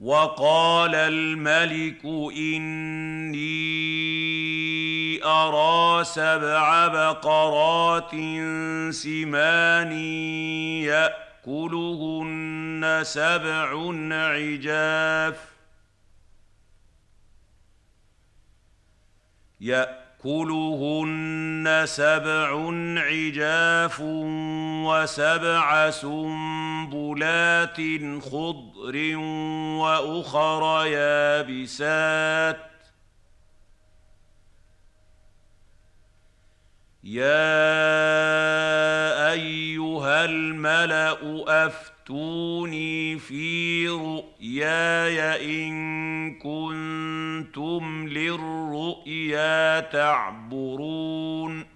وقال الملك إني أرى 7 بقرات سمان يأكلهن 7 عجاف و7 سنبلات خضر وأخر يابسات يا أيها الملأ أفتوني في رؤياي إن كنتم للرؤيا تعبرون